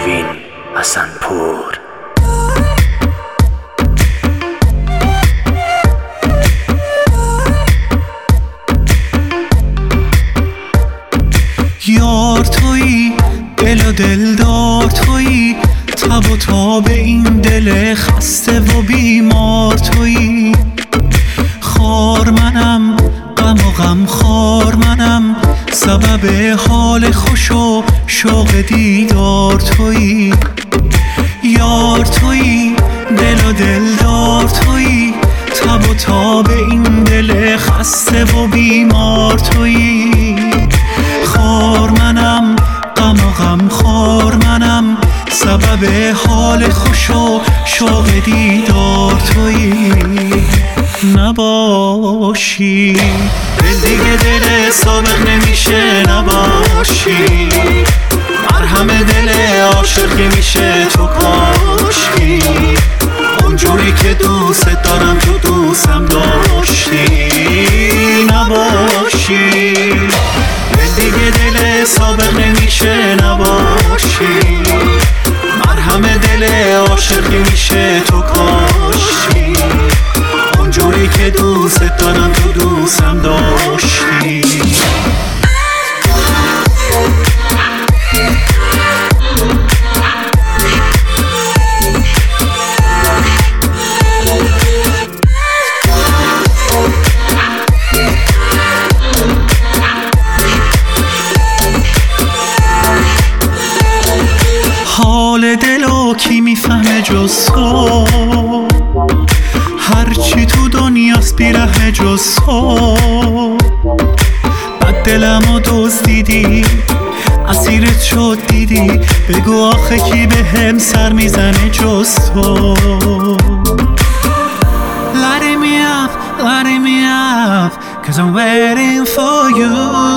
پروین حسن‌پور. یار تویی، دل و دلدار تویی، تب و تاب این دل خسته و بیمار تویی. خار منم، غم و غم خار منم، سبب حال خوش و شوق دیدار تویی. یار تویی، دل و دلدار تویی، تب و تاب این دل خسته و بیمار تویی. خار منم، غم و غم خار منم، سبب حال خوش و شوق دیدار تویی. نباشی دل دیگه دل سابق نمیشه، نباشی مرهم دل عاشق میشه تو کاشکی. اونجوری که دوست دارم تو دوستم داشتی. نباشی دل دیگه دل سابق نمیشه، نباشی مرهم دل عاشق میشه تو کاشکی. اونجوری که دوست دارم تو دوستم داشتی. حال دلو کی میفهمه جز تو، هرچی تو دنیاست بیره جز تو. بد دلمو دزدیدی، اسیرت شد دیدی، بگو آخه کی به هم سر میزنه جز تو. Lighting me up, lighting me up, 'cause I'm waiting for you.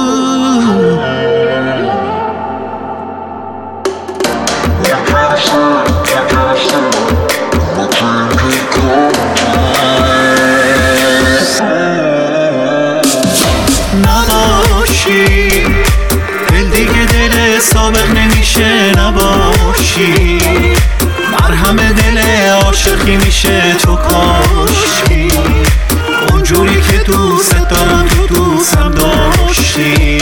نباشی دل دیگه دل سابق نمیشه، نباشی مرهم دل عاشقی میشه تو کاشکی. اونجوری که دوست دارم تو دوستم داشتی.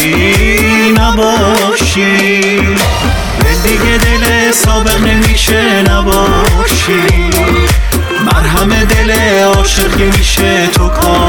نباشی دل دیگه دل سابق نمیشه، نباشی مرهم دل عاشقی میشه تو کاشکی.